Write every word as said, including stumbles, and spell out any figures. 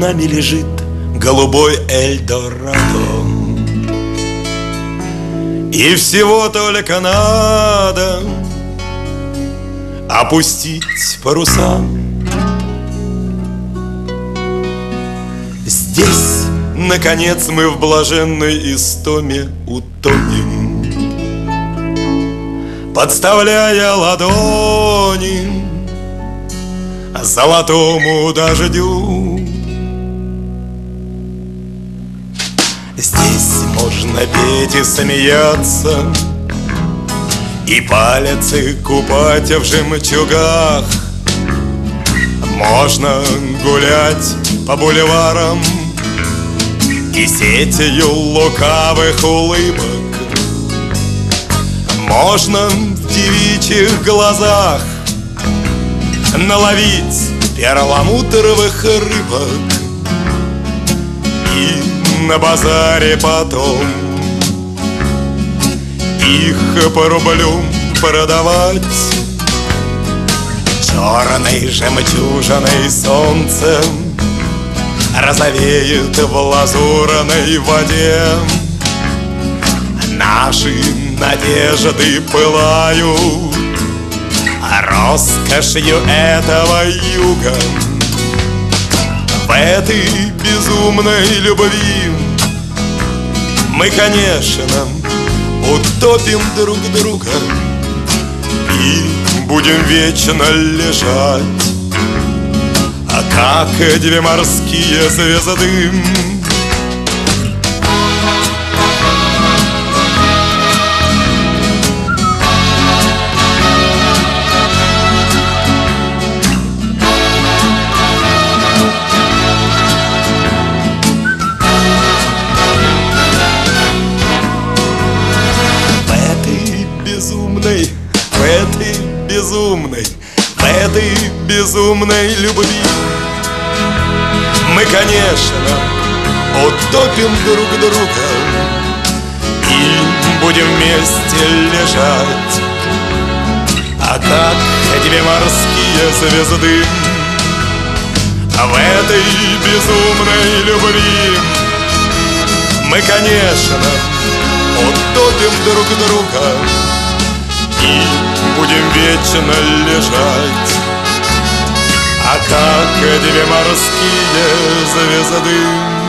нами лежит голубой Эльдорадо. И всего только надо опустить паруса. Здесь, наконец, мы в блаженной истоме утонем, подставляя ладони золотому дождю. Здесь можно петь и смеяться, и пальцы купать в жемчугах. Можно гулять по бульварам и сетью лукавых улыбок. Можно в девичьих глазах наловить перламутровых рыбок. И на базаре потом их по рублю продавать. Черной жемчужиной солнцем розовеет в лазурной воде. Наши надежды пылают роскошью этого юга. В этой безумной любви мы, конечно, утопим друг друга и будем вечно лежать, а как две морские звезды. В этой безумной, в этой безумной любви мы, конечно, утопим друг друга и будем вместе лежать, а как две морские звезды. В этой безумной любви мы, конечно, утопим друг друга и будем вечно лежать, а как две морские звезды.